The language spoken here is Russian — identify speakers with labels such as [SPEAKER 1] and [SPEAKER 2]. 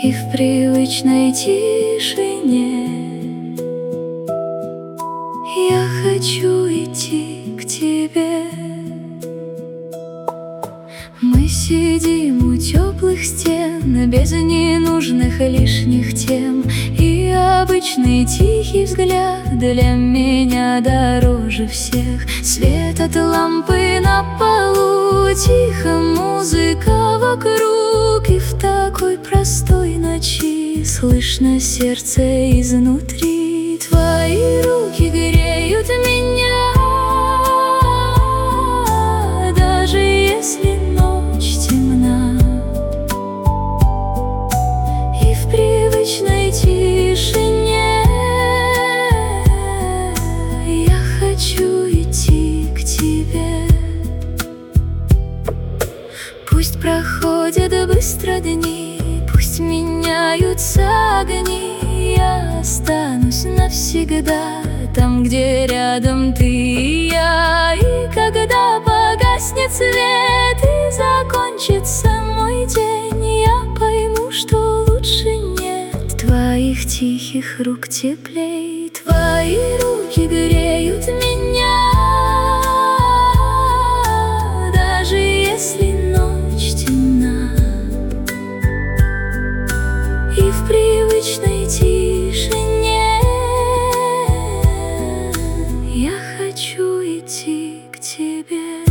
[SPEAKER 1] И в привычной тишине я хочу идти к тебе. Мы сидим у теплых стен, без ненужных лишних тем, и обычный тихий взгляд для меня дороже всех. Свет от лампы на полу, тихо музыка вокруг, и в такой простой ночи слышно сердце изнутри. Твои руки греют меня, даже если ночь темна. И в привычной тишине я хочу идти к тебе. Пусть проходят быстро дни, пусть меняются огни, я останусь навсегда там, где рядом ты и я. И когда погаснет свет и закончится мой день, я пойму, что лучше нет твоих тихих рук теплей. Твои руки греют меня, даже если ночь темна. И в привычной тишине я хочу идти к тебе.